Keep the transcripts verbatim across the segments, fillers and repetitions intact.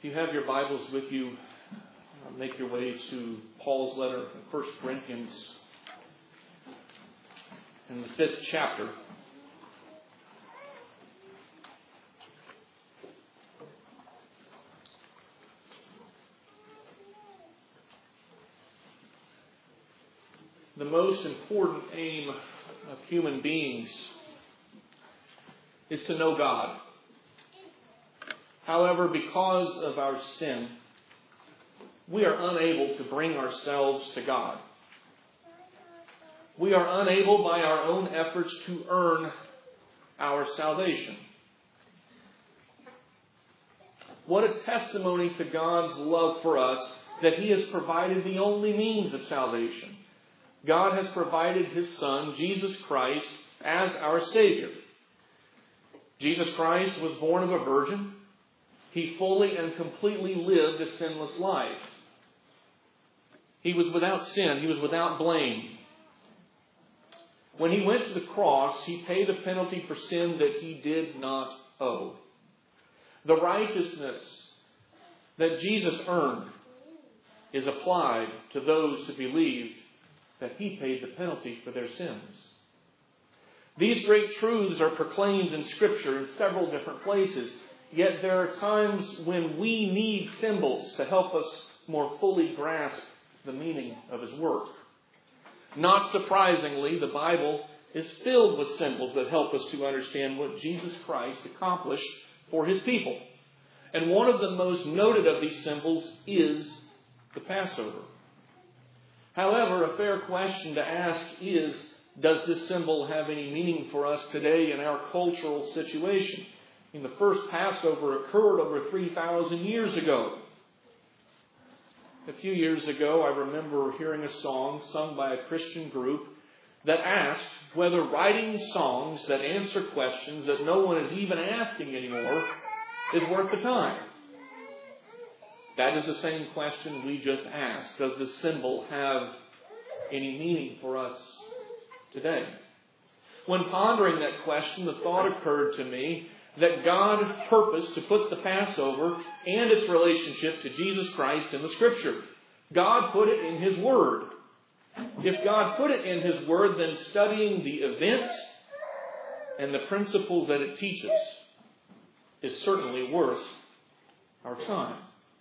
If you have your Bibles with you, uh, make your way to Paul's letter in First Corinthians in the fifth chapter. The most important aim of human beings is to know God. However, because of our sin, we are unable to bring ourselves to God. We are unable by our own efforts to earn our salvation. What a testimony to God's love for us that He has provided the only means of salvation. God has provided His Son, Jesus Christ, as our Savior. Jesus Christ was born of a virgin. He fully and completely lived a sinless life. He was without sin. He was without blame. When He went to the cross, He paid a penalty for sin that He did not owe. The righteousness that Jesus earned is applied to those who believe that He paid the penalty for their sins. These great truths are proclaimed in Scripture in several different places. Yet there are times when we need symbols to help us more fully grasp the meaning of His work. Not surprisingly, the Bible is filled with symbols that help us to understand what Jesus Christ accomplished for His people. And one of the most noted of these symbols is the Passover. However, a fair question to ask is, does this symbol have any meaning for us today in our cultural situation? And the first Passover occurred over three thousand years ago. A few years ago, I remember hearing a song sung by a Christian group that asked whether writing songs that answer questions that no one is even asking anymore is worth the time. That is the same question we just asked. Does this symbol have any meaning for us today? When pondering that question, the thought occurred to me that God purposed to put the Passover and its relationship to Jesus Christ in the Scripture. God put it in His Word. If God put it in His Word, then studying the event and the principles that it teaches is certainly worth our time.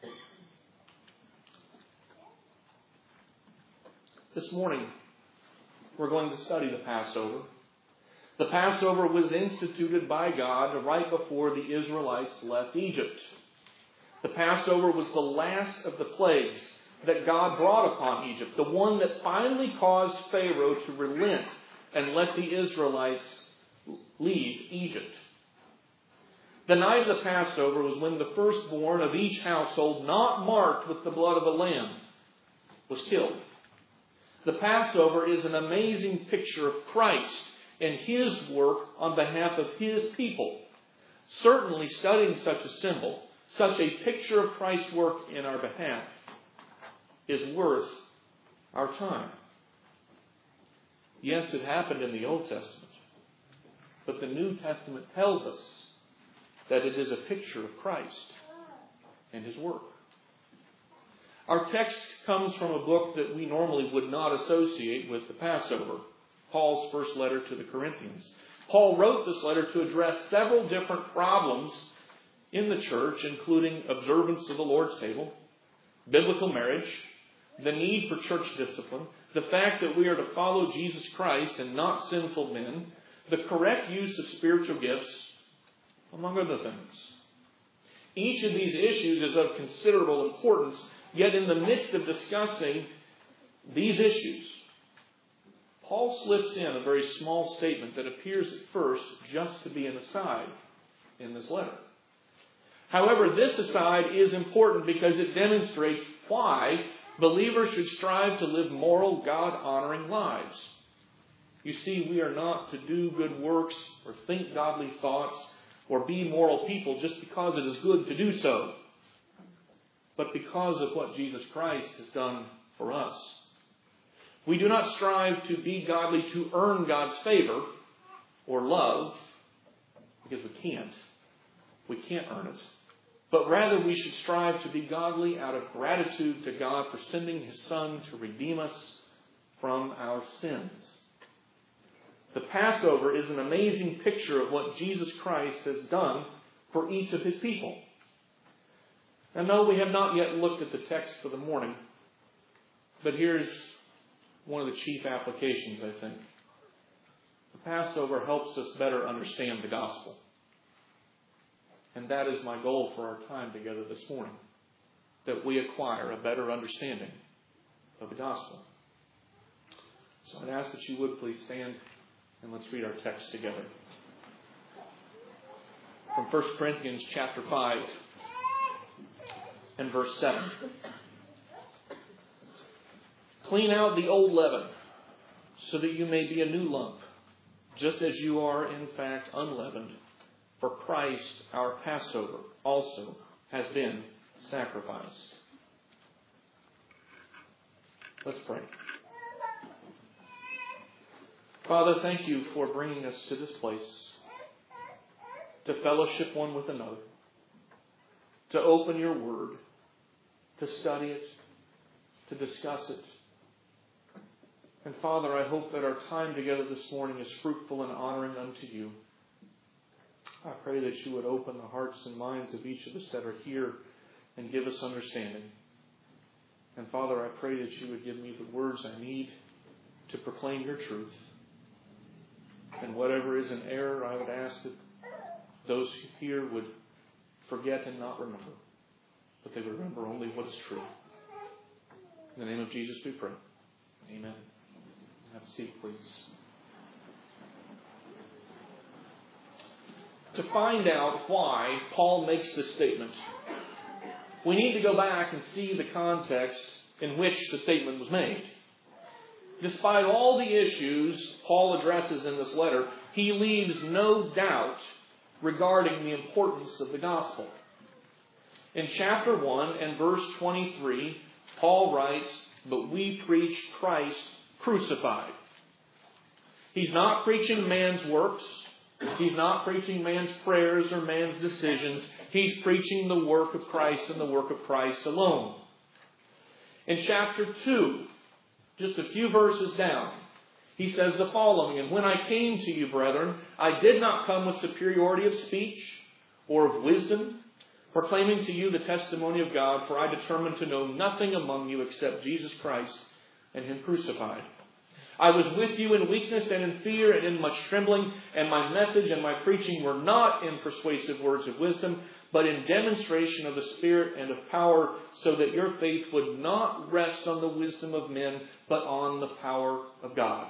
This morning, we're going to study the Passover. The Passover was instituted by God right before the Israelites left Egypt. The Passover was the last of the plagues that God brought upon Egypt, the one that finally caused Pharaoh to relent and let the Israelites leave Egypt. The night of the Passover was when the firstborn of each household, not marked with the blood of a lamb, was killed. The Passover is an amazing picture of Christ and His work on behalf of His people. Certainly studying such a symbol, such a picture of Christ's work in our behalf, is worth our time. Yes, it happened in the Old Testament, but the New Testament tells us that it is a picture of Christ and His work. Our text comes from a book that we normally would not associate with the Passover, Paul's first letter to the Corinthians. Paul wrote this letter to address several different problems in the church, including observance of the Lord's table, biblical marriage, the need for church discipline, the fact that we are to follow Jesus Christ and not sinful men, the correct use of spiritual gifts, among other things. Each of these issues is of considerable importance, yet in the midst of discussing these issues, Paul slips in a very small statement that appears at first just to be an aside in this letter. However, this aside is important because it demonstrates why believers should strive to live moral, God-honoring lives. You see, we are not to do good works or think godly thoughts or be moral people just because it is good to do so, but because of what Jesus Christ has done for us. We do not strive to be godly to earn God's favor or love, because we can't. We can't earn it. but rather we should strive to be godly out of gratitude to God for sending His Son to redeem us from our sins. The Passover is an amazing picture of what Jesus Christ has done for each of His people. And no, we have not yet looked at the text for the morning, but here's one of the chief applications, I think. The Passover helps us better understand the gospel. And that is my goal for our time together this morning, that we acquire a better understanding of the gospel. So I'd ask that you would please stand and let's read our text together. From First Corinthians chapter five and verse seven. Clean out the old leaven, so that you may be a new lump, just as you are in fact unleavened. For Christ, our Passover, also has been sacrificed. Let's pray. Father, thank you for bringing us to this place, to fellowship one with another, to open your word, to study it, to discuss it. And Father, I hope that our time together this morning is fruitful and honoring unto you. I pray that you would open the hearts and minds of each of us that are here and give us understanding. And Father, I pray that you would give me the words I need to proclaim your truth. And whatever is in error, I would ask that those who hear would forget and not remember, but they would remember only what is true. In the name of Jesus we pray. Amen. Have a seat, please. To find out why Paul makes this statement, we need to go back and see the context in which the statement was made. Despite all the issues Paul addresses in this letter, he leaves no doubt regarding the importance of the gospel. In chapter one and verse twenty-three, Paul writes, "But we preach Christ crucified." He's not preaching man's works. He's not preaching man's prayers or man's decisions. He's preaching the work of Christ and the work of Christ alone. In chapter two, just a few verses down, he says the following, "And when I came to you, brethren, I did not come with superiority of speech or of wisdom, proclaiming to you the testimony of God, for I determined to know nothing among you except Jesus Christ and Him crucified. I was with you in weakness and in fear and in much trembling, and my message and my preaching were not in persuasive words of wisdom, but in demonstration of the Spirit and of power, so that your faith would not rest on the wisdom of men, but on the power of God."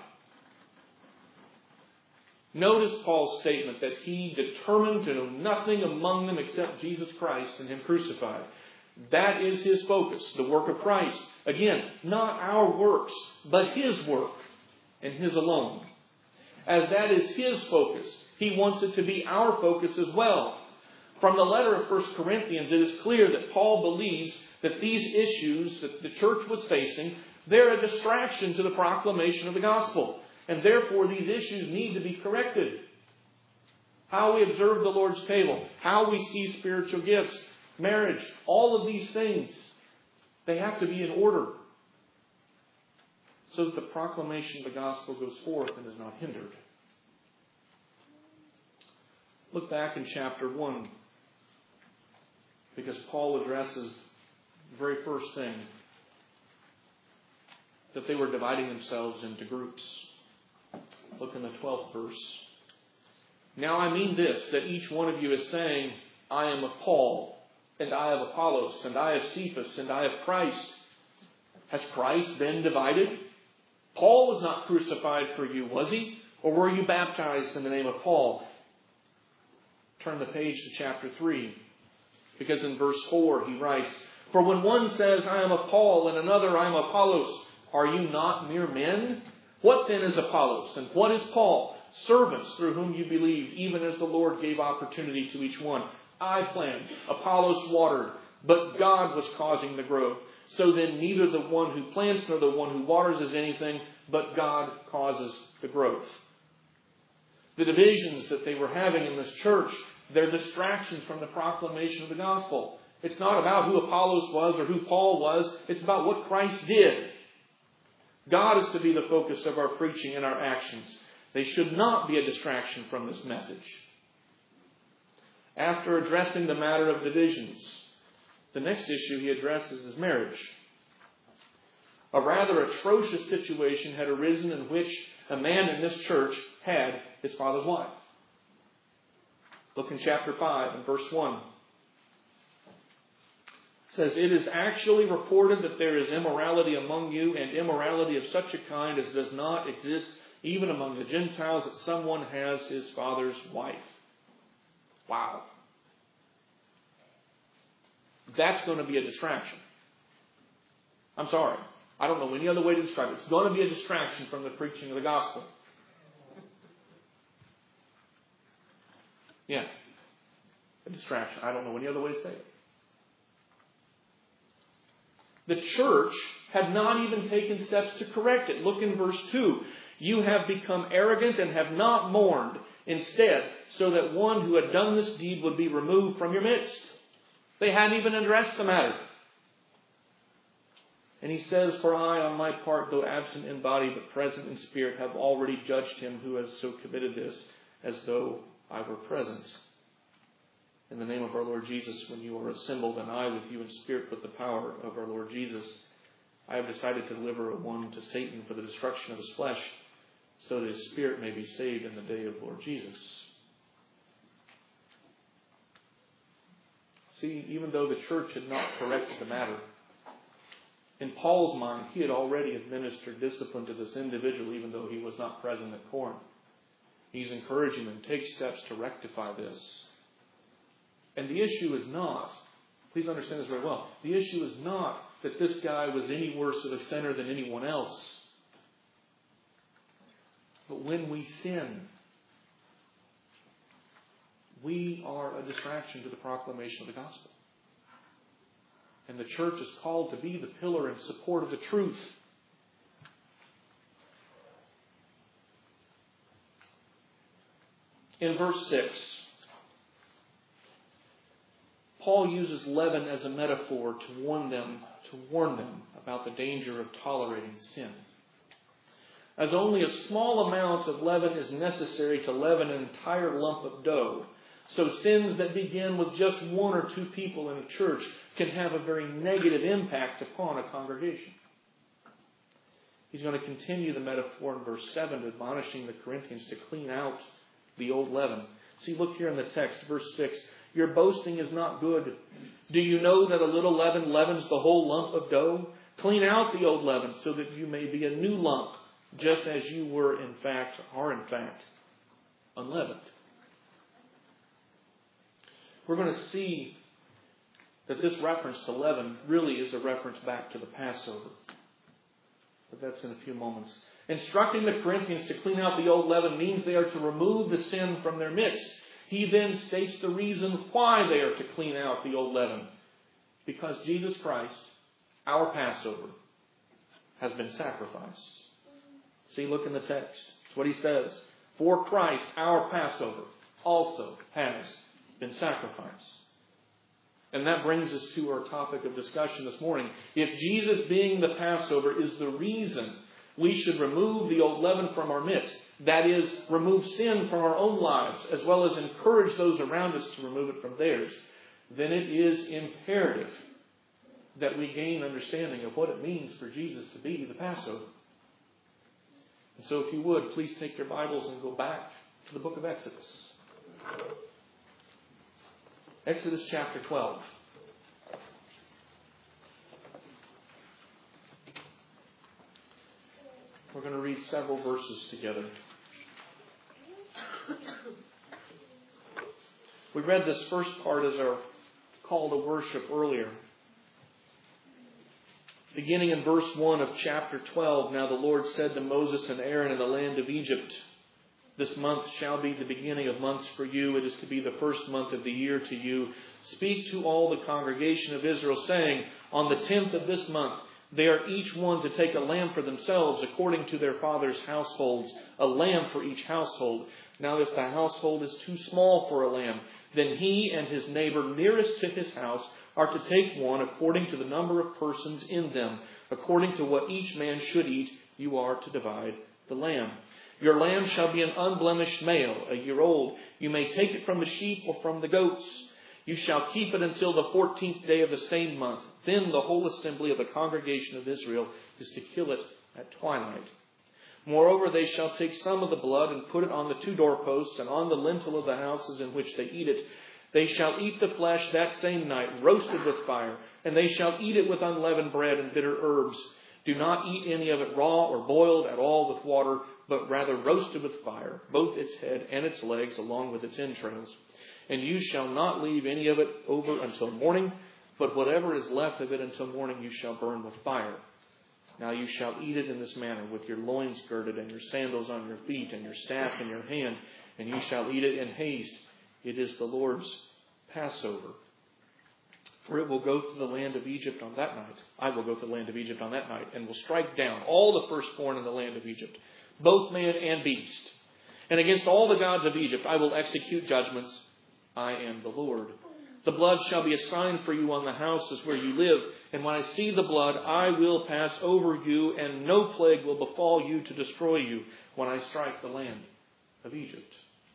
Notice Paul's statement that he determined to know nothing among them except Jesus Christ and Him crucified. That is his focus, the work of Christ. Again, not our works, but His work and His alone. As that is His focus, He wants it to be our focus as well. From the letter of First Corinthians, it is clear that Paul believes that these issues that the church was facing, they're a distraction to the proclamation of the gospel. And therefore, these issues need to be corrected. How we observe the Lord's table, how we see spiritual gifts, marriage, all of these things, they have to be in order, so that the proclamation of the gospel goes forth and is not hindered. Look back in chapter one, because Paul addresses the very first thing, that they were dividing themselves into groups. Look in the twelfth verse. "Now I mean this, that each one of you is saying, I am of Paul, and I of Apollos, and I of Cephas, and I of Christ. Has Christ been divided? Paul was not crucified for you, was he? Or were you baptized in the name of Paul?" Turn the page to chapter three. Because in verse four he writes, "For when one says, I am of Paul, and another, I am of Apollos, are you not mere men? What then is Apollos, and what is Paul? Servants through whom you believed, even as the Lord gave opportunity to each one. I planted, Apollos watered, but God was causing the growth. So then neither the one who plants nor the one who waters is anything, but God causes the growth." The divisions that they were having in this church, They're distractions from the proclamation of the gospel. It's not about who Apollos was or who Paul was. It's about what Christ did. God is to be the focus of our preaching and our actions. They should not be a distraction from this message. After addressing the matter of divisions, the next issue he addresses is marriage. A rather atrocious situation had arisen in which a man in this church had his father's wife. Look in chapter five and verse one. It says, "It is actually reported that there is immorality among you, and immorality of such a kind as does not exist even among the Gentiles, that someone has his father's wife." Wow. That's going to be a distraction. I'm sorry. I don't know any other way to describe it. It's going to be a distraction from the preaching of the gospel. Yeah. A distraction. I don't know any other way to say it. The church had not even taken steps to correct it. Look in verse two. "You have become arrogant and have not mourned. Instead, so that one who had done this deed would be removed from your midst." They hadn't even addressed the matter. And he says, "For I, on my part, though absent in body, but present in spirit, have already judged him who has so committed this, as though I were present. In the name of our Lord Jesus, when you are assembled, and I with you in spirit with the power of our Lord Jesus, I have decided to deliver one to Satan for the destruction of his flesh, so that his spirit may be saved in the day of Lord Jesus." See, even though the church had not corrected the matter, in Paul's mind, he had already administered discipline to this individual, even though he was not present at Corinth. He's encouraging them to take steps to rectify this. And the issue is not, please understand this very well, the issue is not that this guy was any worse of a sinner than anyone else. But when we sin, we are a distraction to the proclamation of the gospel. And the church is called to be the pillar and support of the truth. In verse six, Paul uses leaven as a metaphor to warn them, to warn them about the danger of tolerating sin. As only a small amount of leaven is necessary to leaven an entire lump of dough, so sins that begin with just one or two people in a church can have a very negative impact upon a congregation. He's going to continue the metaphor in verse seven, admonishing the Corinthians to clean out the old leaven. See, look here in the text, verse six. "Your boasting is not good. Do you know that a little leaven leavens the whole lump of dough? Clean out the old leaven so that you may be a new lump, just as you were in fact, are in fact, unleavened." We're going to see that this reference to leaven really is a reference back to the Passover. But that's in a few moments. Instructing the Corinthians to clean out the old leaven means they are to remove the sin from their midst. He then states the reason why they are to clean out the old leaven. Because Jesus Christ, our Passover, has been sacrificed. See, look in the text. It's what he says. "For Christ, our Passover, also has been sacrificed." And that brings us to our topic of discussion this morning. If Jesus being the Passover is the reason we should remove the old leaven from our midst, that is, remove sin from our own lives, as well as encourage those around us to remove it from theirs, then it is imperative that we gain understanding of what it means for Jesus to be the Passover. And so if you would, please take your Bibles and go back to the book of Exodus. Exodus chapter twelve. We're going to read several verses together. We read this first part as our call to worship earlier. Beginning in verse one of chapter twelve, "Now the Lord said to Moses and Aaron in the land of Egypt, This month shall be the beginning of months for you. It is to be the first month of the year to you. Speak to all the congregation of Israel, saying, On the tenth of this month, they are each one to take a lamb for themselves according to their father's households, a lamb for each household. Now if the household is too small for a lamb, then he and his neighbor nearest to his house are to take one according to the number of persons in them. According to what each man should eat, you are to divide the lamb. Your lamb shall be an unblemished male, a year old. You may take it from the sheep or from the goats. You shall keep it until the fourteenth day of the same month. Then the whole assembly of the congregation of Israel is to kill it at twilight. Moreover, they shall take some of the blood and put it on the two doorposts and on the lintel of the houses in which they eat it. They shall eat the flesh that same night, roasted with fire, and they shall eat it with unleavened bread and bitter herbs. Do not eat any of it raw or boiled at all with water, but rather roasted with fire, both its head and its legs, along with its entrails. And you shall not leave any of it over until morning, but whatever is left of it until morning you shall burn with fire. Now you shall eat it in this manner, with your loins girded and your sandals on your feet and your staff in your hand, and you shall eat it in haste. It is the Lord's Passover. For it will go through the land of Egypt on that night. I will go through the land of Egypt on that night, and will strike down all the firstborn in the land of Egypt, both man and beast. And against all the gods of Egypt I will execute judgments. I am the Lord. The blood shall be a sign for you on the houses where you live. And when I see the blood, I will pass over you, and no plague will befall you to destroy you when I strike the land of Egypt.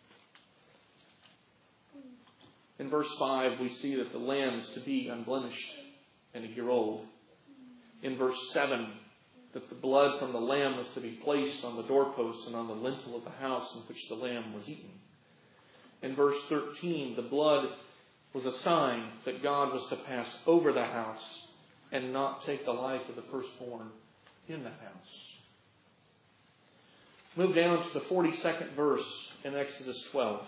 In verse five, we see that the lamb is to be unblemished and a year old. In verse seven, that the blood from the lamb was to be placed on the doorposts and on the lintel of the house in which the lamb was eaten. In verse thirteen, the blood was a sign that God was to pass over the house and not take the life of the firstborn in the house. Move down to the forty-second verse in Exodus twelve.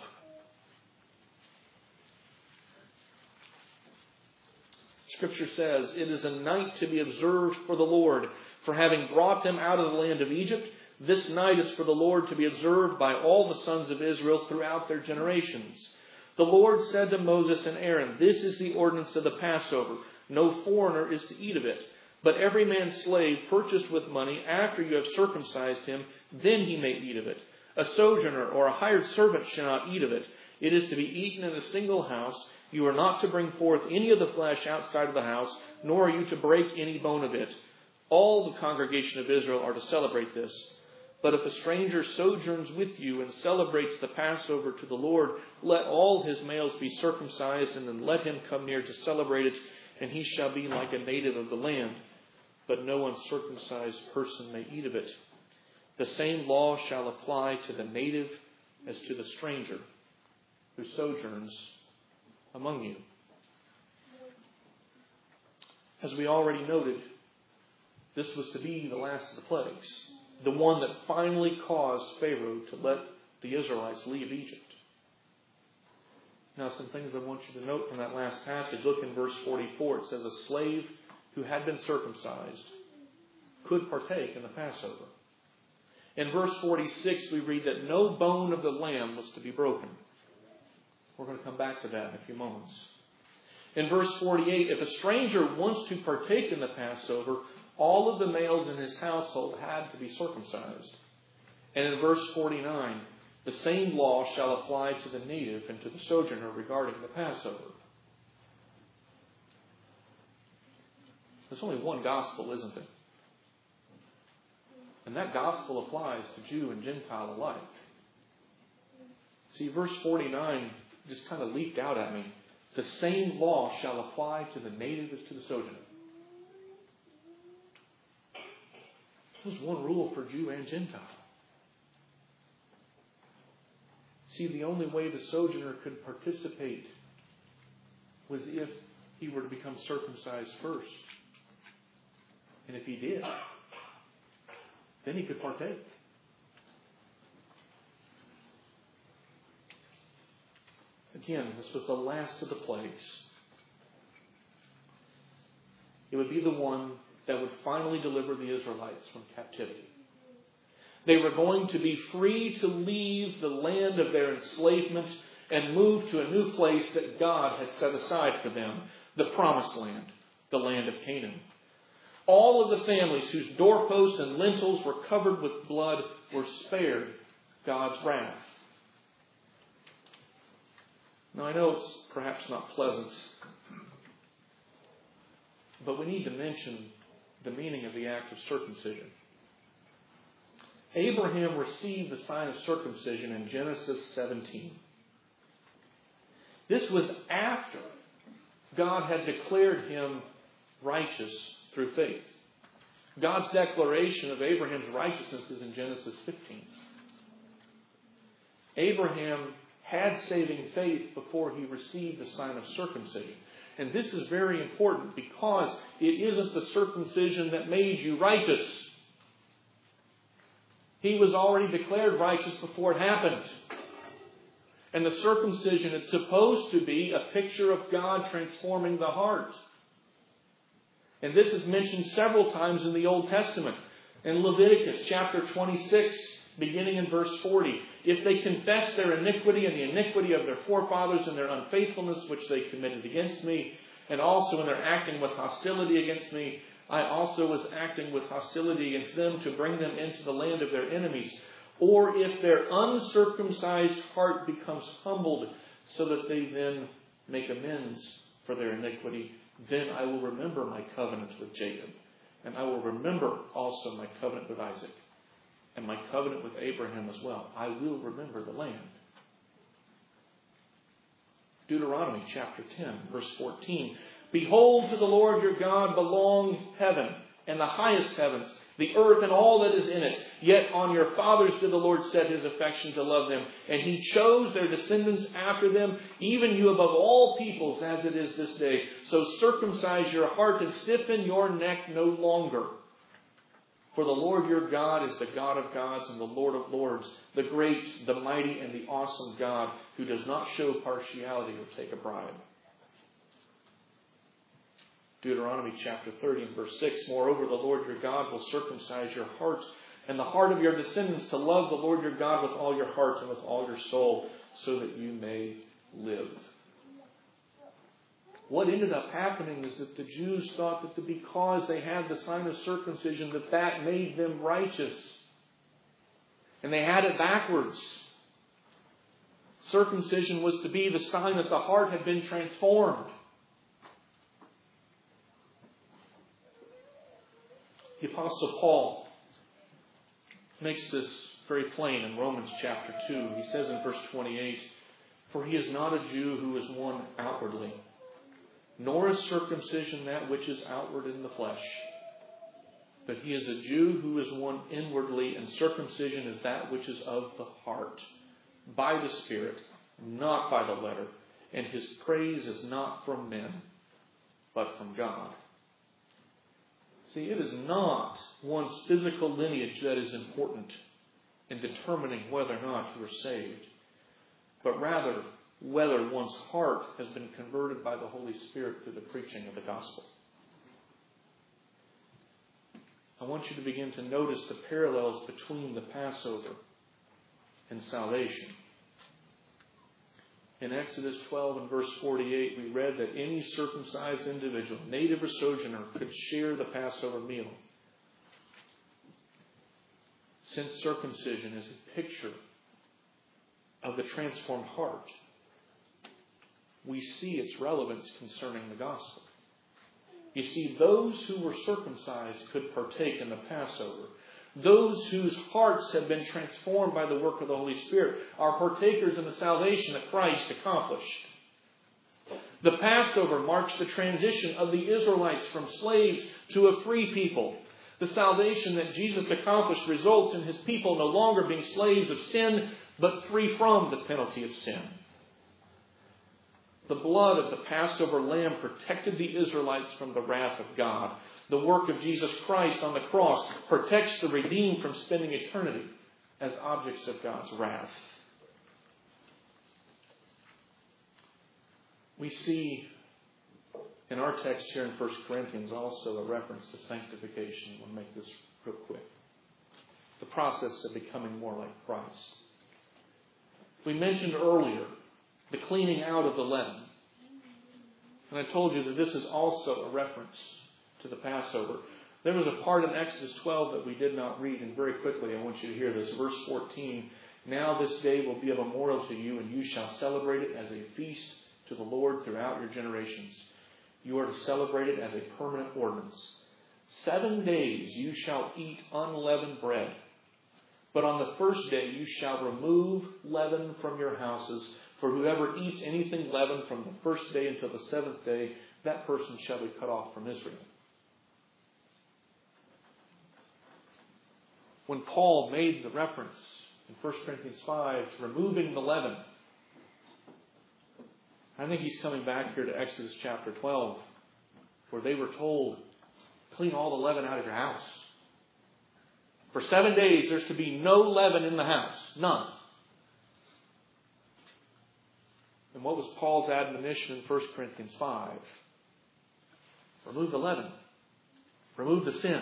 Scripture says, "It is a night to be observed for the Lord, for having brought them out of the land of Egypt, this night is for the Lord to be observed by all the sons of Israel throughout their generations. The Lord said to Moses and Aaron, this is the ordinance of the Passover. No foreigner is to eat of it. But every man's slave purchased with money after you have circumcised him, then he may eat of it. A sojourner or a hired servant shall not eat of it. It is to be eaten in a single house. You are not to bring forth any of the flesh outside of the house, nor are you to break any bone of it. All the congregation of Israel are to celebrate this. But if a stranger sojourns with you and celebrates the Passover to the Lord, let all his males be circumcised, and then let him come near to celebrate it, and he shall be like a native of the land. But no uncircumcised person may eat of it. The same law shall apply to the native as to the stranger who sojourns among you." As we already noted, this was to be the last of the plagues, the one that finally caused Pharaoh to let the Israelites leave Egypt. Now, some things I want you to note from that last passage. Look in verse forty-four. It says a slave who had been circumcised could partake in the Passover. In verse forty-six, we read that no bone of the lamb was to be broken. We're going to come back to that in a few moments. In verse forty-eight, if a stranger wants to partake in the Passover, all of the males in his household had to be circumcised. And in verse forty-nine, the same law shall apply to the native and to the sojourner regarding the Passover. There's only one gospel, isn't there? And that gospel applies to Jew and Gentile alike. See, verse forty-nine just kind of leaped out at me. The same law shall apply to the native as to the sojourner. There's one rule for Jew and Gentile. See, the only way the sojourner could participate was if he were to become circumcised first. And if he did, then he could partake. Again, this was the last of the plagues. It would be the one that would finally deliver the Israelites from captivity. They were going to be free to leave the land of their enslavement and move to a new place that God had set aside for them, the promised land, the land of Canaan. All of the families whose doorposts and lintels were covered with blood were spared God's wrath. Now, I know it's perhaps not pleasant, but we need to mention the meaning of the act of circumcision. Abraham received the sign of circumcision in Genesis seventeen. This was after God had declared him righteous through faith. God's declaration of Abraham's righteousness is in Genesis fifteen. Abraham had saving faith before he received the sign of circumcision. And this is very important because it isn't the circumcision that made you righteous. He was already declared righteous before it happened. And the circumcision is supposed to be a picture of God transforming the heart. And this is mentioned several times in the Old Testament. In Leviticus chapter twenty-six, beginning in verse forty, if they confess their iniquity and the iniquity of their forefathers and their unfaithfulness which they committed against me, and also in their acting with hostility against me, I also was acting with hostility against them to bring them into the land of their enemies. Or if their uncircumcised heart becomes humbled so that they then make amends for their iniquity, then I will remember my covenant with Jacob. And I will remember also my covenant with Isaac. And my covenant with Abraham as well. I will remember the land. Deuteronomy chapter ten, verse fourteen. Behold, to the Lord your God belong heaven and the highest heavens, the earth and all that is in it. Yet on your fathers did the Lord set his affection to love them. And he chose their descendants after them, even you above all peoples, as it is this day. So circumcise your heart and stiffen your neck no longer. For the Lord your God is the God of gods and the Lord of lords, the great, the mighty, and the awesome God, who does not show partiality or take a bribe. Deuteronomy chapter thirty and verse six. Moreover, the Lord your God will circumcise your heart and the heart of your descendants to love the Lord your God with all your heart and with all your soul, so that you may live. What ended up happening is that the Jews thought that because they had the sign of circumcision, that that made them righteous. And they had it backwards. Circumcision was to be the sign that the heart had been transformed. The Apostle Paul makes this very plain in Romans chapter two. He says in verse twenty-eight, for he is not a Jew who is one outwardly, nor is circumcision that which is outward in the flesh. But he is a Jew who is one inwardly, and circumcision is that which is of the heart, by the Spirit, not by the letter. And his praise is not from men, but from God. See, it is not one's physical lineage that is important in determining whether or not you are saved, but rather whether one's heart has been converted by the Holy Spirit through the preaching of the gospel. I want you to begin to notice the parallels between the Passover and salvation. In Exodus twelve and verse forty-eight, we read that any circumcised individual, native or sojourner, could share the Passover meal. Since circumcision is a picture of the transformed heart, we see its relevance concerning the gospel. You see, those who were circumcised could partake in the Passover. Those whose hearts have been transformed by the work of the Holy Spirit are partakers in the salvation that Christ accomplished. The Passover marks the transition of the Israelites from slaves to a free people. The salvation that Jesus accomplished results in his people no longer being slaves of sin, but free from the penalty of sin. The blood of the Passover lamb protected the Israelites from the wrath of God. The work of Jesus Christ on the cross protects the redeemed from spending eternity as objects of God's wrath. We see in our text here in First Corinthians also a reference to sanctification. We'll make this real quick. The process of becoming more like Christ. We mentioned earlier the cleaning out of the leaven. And I told you that this is also a reference to the Passover. There was a part in Exodus twelve that we did not read, and very quickly I want you to hear this. Verse fourteen, Now this day will be a memorial to you, and you shall celebrate it as a feast to the Lord throughout your generations. You are to celebrate it as a permanent ordinance. Seven days you shall eat unleavened bread. But on the first day you shall remove leaven from your houses. For whoever eats anything leavened from the first day until the seventh day, that person shall be cut off from Israel. When Paul made the reference in First Corinthians five to removing the leaven, I think he's coming back here to Exodus chapter twelve, where they were told, clean all the leaven out of your house. For seven days there's to be no leaven in the house. None. And what was Paul's admonition in First Corinthians five? Remove the leaven. Remove the sin.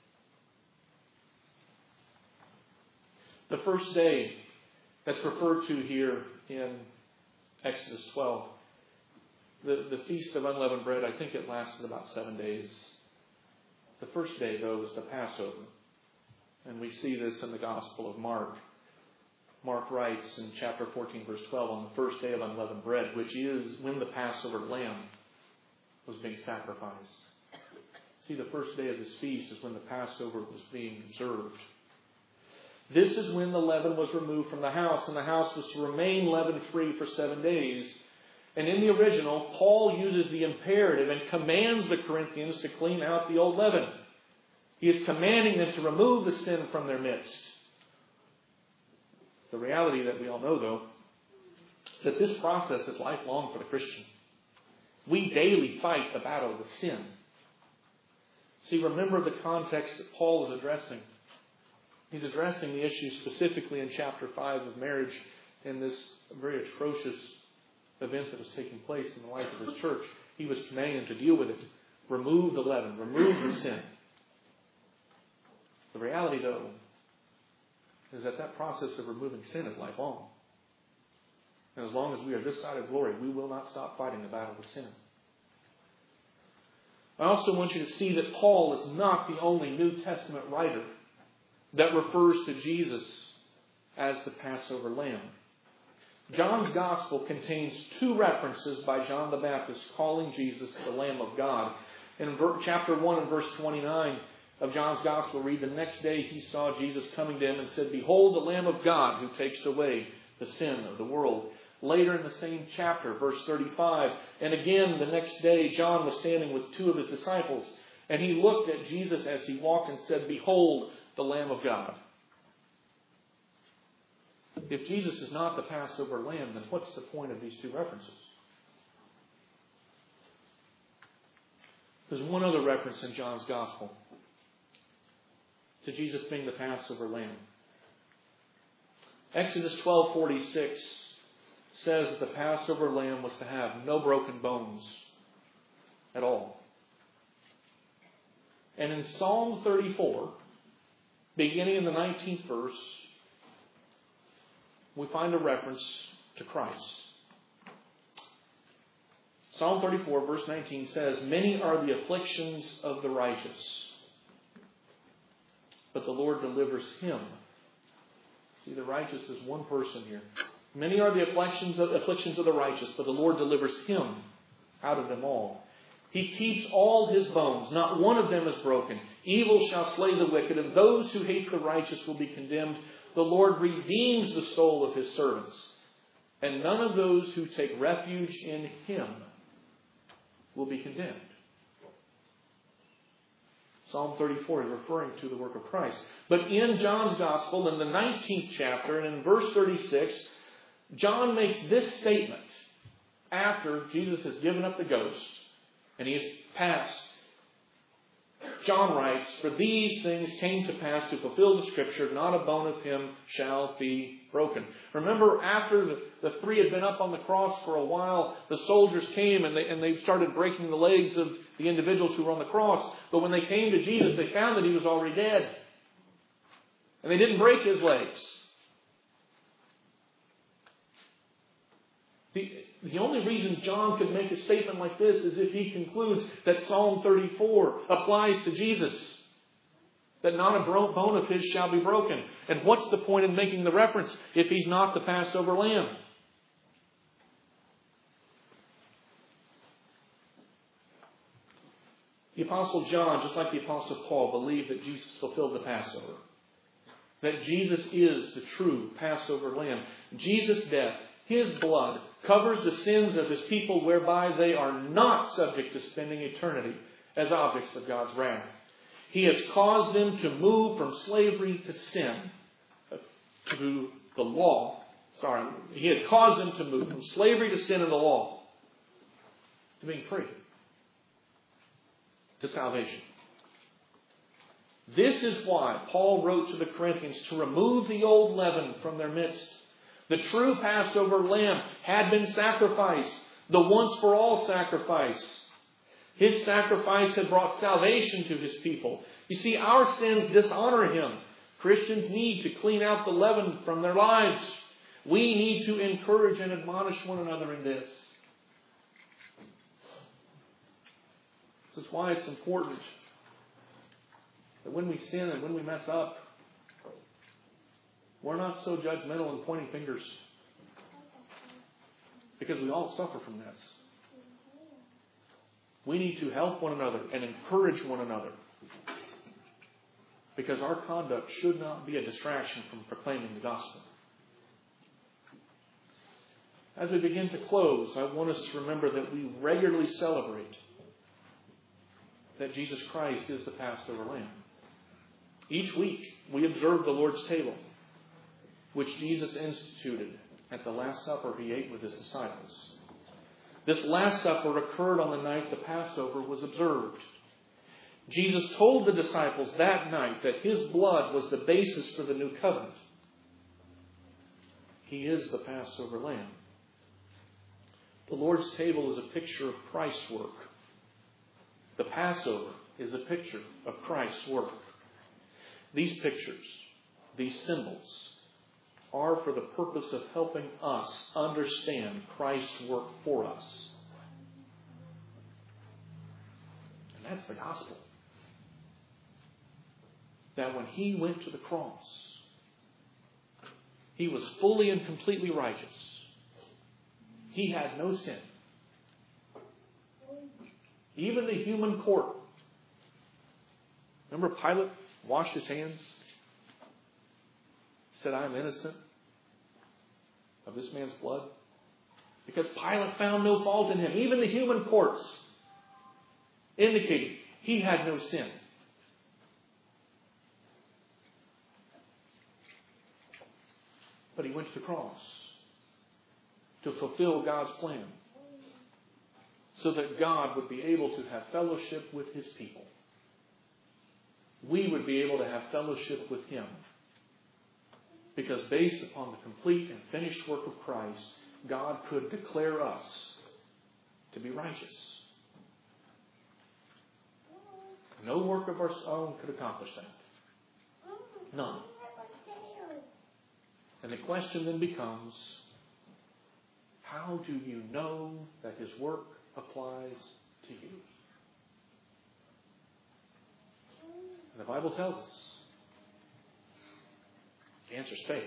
The first day that's referred to here in Exodus twelve, the, the Feast of Unleavened Bread, I think it lasted about seven days. The first day, though, was the Passover. And we see this in the Gospel of Mark. Mark writes in chapter fourteen, verse twelve, on the first day of unleavened bread, which is when the Passover lamb was being sacrificed. See, the first day of this feast is when the Passover was being observed. This is when the leaven was removed from the house, and the house was to remain leaven-free for seven days. And in the original, Paul uses the imperative and commands the Corinthians to clean out the old leaven. He is commanding them to remove the sin from their midst. The reality that we all know, though, is that this process is lifelong for the Christian. We daily fight the battle with sin. See, remember the context that Paul is addressing. He's addressing the issue specifically in chapter five of marriage and this very atrocious event that was taking place in the life of his church. He was commanding them to deal with it. Remove the leaven. Remove the sin. The reality, though, is that that process of removing sin is lifelong. And as long as we are this side of glory, we will not stop fighting the battle with sin. I also want you to see that Paul is not the only New Testament writer that refers to Jesus as the Passover lamb. John's Gospel contains two references by John the Baptist calling Jesus the Lamb of God. In chapter one and verse twenty-nine of John's Gospel, read, the next day he saw Jesus coming to him and said, behold, the Lamb of God who takes away the sin of the world. Later in the same chapter, verse thirty-five, and again the next day John was standing with two of his disciples, and he looked at Jesus as he walked and said, behold, the Lamb of God. If Jesus is not the Passover lamb, then what's the point of these two references? There's one other reference in John's Gospel to Jesus being the Passover lamb. Exodus twelve forty-six says that the Passover lamb was to have no broken bones at all. And in Psalm thirty-four, beginning in the nineteenth verse, we find a reference to Christ. Psalm thirty-four, verse nineteen says, many are the afflictions of the righteous, but the Lord delivers him. See, the righteous is one person here. Many are the afflictions of, afflictions of the righteous, but the Lord delivers him out of them all. He keeps all his bones. Not one of them is broken. Evil shall slay the wicked, and those who hate the righteous will be condemned. The Lord redeems the soul of his servants, and none of those who take refuge in him will be condemned. Psalm thirty-four is referring to the work of Christ. But in John's Gospel, in the nineteenth chapter, and in verse thirty-six, John makes this statement after Jesus has given up the ghost and he has passed. John writes, for these things came to pass to fulfill the scripture, not a bone of him shall be broken. Remember, after the, the three had been up on the cross for a while, the soldiers came and they, and they started breaking the legs of the individuals who were on the cross. But when they came to Jesus, they found that he was already dead. And they didn't break his legs. The, the only reason John could make a statement like this is if he concludes that Psalm thirty-four applies to Jesus. that not a bone of his shall be broken. And what's the point in making the reference if he's not the Passover lamb? The Apostle John, just like the Apostle Paul, believed that Jesus fulfilled the Passover. That Jesus is the true Passover lamb. Jesus' death, his blood, covers the sins of his people whereby they are not subject to spending eternity as objects of God's wrath. He has caused them to move from slavery to sin, to the law. Sorry, he had caused them to move from slavery to sin and the law to being free, to salvation. This is why Paul wrote to the Corinthians to remove the old leaven from their midst. The true Passover lamb had been sacrificed, the once for all sacrifice. His sacrifice had brought salvation to his people. You see, our sins dishonor him. Christians need to clean out the leaven from their lives. We need to encourage and admonish one another in this. This is why it's important that when we sin and when we mess up, we're not so judgmental and pointing fingers. Because we all suffer from this. We need to help one another and encourage one another. Because our conduct should not be a distraction from proclaiming the gospel. As we begin to close, I want us to remember that we regularly celebrate that Jesus Christ is the Passover lamb. Each week, we observe the Lord's table, which Jesus instituted at the Last Supper he ate with his disciples. This Last Supper occurred on the night the Passover was observed. Jesus told the disciples that night that his blood was the basis for the new covenant. He is the Passover lamb. The Lord's table is a picture of Christ's work. The Passover is a picture of Christ's work. These pictures, these symbols, are for the purpose of helping us understand Christ's work for us. And that's the gospel. That when he went to the cross, he was fully and completely righteous. He had no sin. Even the human court. Remember Pilate washed his hands? Said, I am innocent of this man's blood. Because Pilate found no fault in him. Even the human courts indicated he had no sin. But he went to the cross to fulfill God's plan, so that God would be able to have fellowship with his people. We would be able to have fellowship with him. Because based upon the complete and finished work of Christ, God could declare us to be righteous. No work of our own could accomplish that. None. And the question then becomes, how do you know that his work applies to you? And the Bible tells us the answer is faith.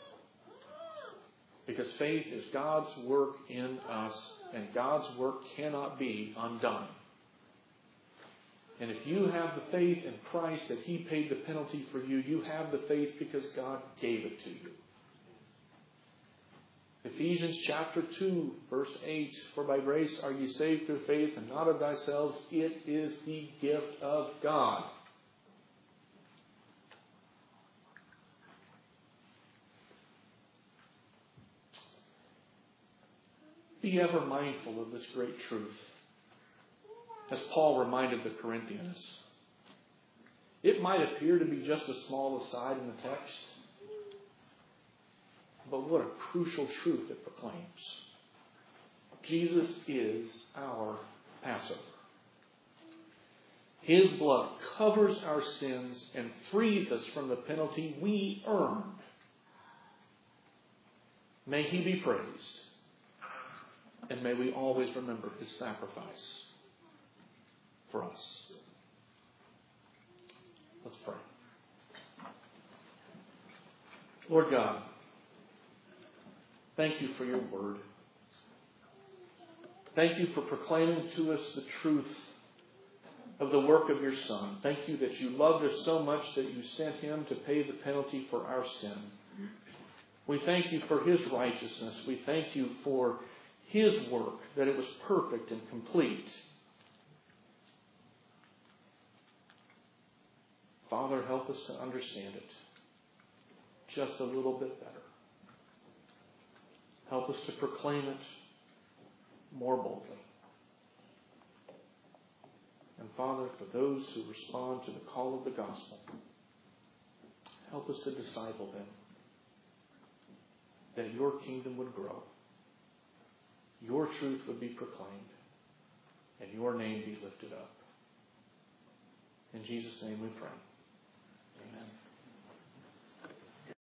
Because faith is God's work in us, and God's work cannot be undone. And if you have the faith in Christ that he paid the penalty for you, you have the faith because God gave it to you. Ephesians chapter two, verse eight, for by grace are ye saved through faith, and not of thyselves, it is the gift of God. Be ever mindful of this great truth. As Paul reminded the Corinthians, it might appear to be just a small aside in the text, but what a crucial truth it proclaims. Jesus is our Passover. His blood covers our sins and frees us from the penalty we earned. May he be praised. And may we always remember his sacrifice for us. Let's pray. Lord God, thank you for your word. Thank you for proclaiming to us the truth of the work of your Son. Thank you that you loved us so much that you sent him to pay the penalty for our sin. We thank you for his righteousness. We thank you for his work, that it was perfect and complete. Father, help us to understand it just a little bit better. Help us to proclaim it more boldly. And Father, for those who respond to the call of the gospel, help us to disciple them, that your kingdom would grow, your truth would be proclaimed, and your name be lifted up. In Jesus' name we pray. Amen.